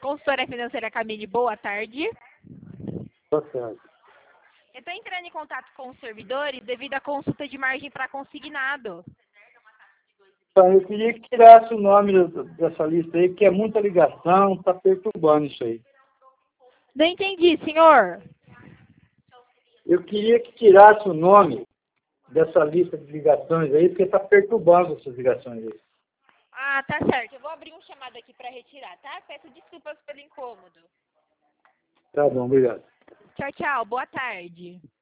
Consultora financeira Camille, boa tarde. Boa tarde. Eu estou entrando em contato com os servidores devido à consulta de margem para consignado. Então, eu queria que tirasse o nome dessa lista aí, porque é muita ligação, está perturbando isso aí. Não entendi, senhor. Eu queria que tirasse o nome dessa lista de ligações aí, porque está perturbando essas ligações aí. Ah, tá certo. Eu vou abrir um chamado aqui para retirar, tá? Peço desculpas pelo incômodo. Tá bom, obrigado. Tchau, tchau. Boa tarde.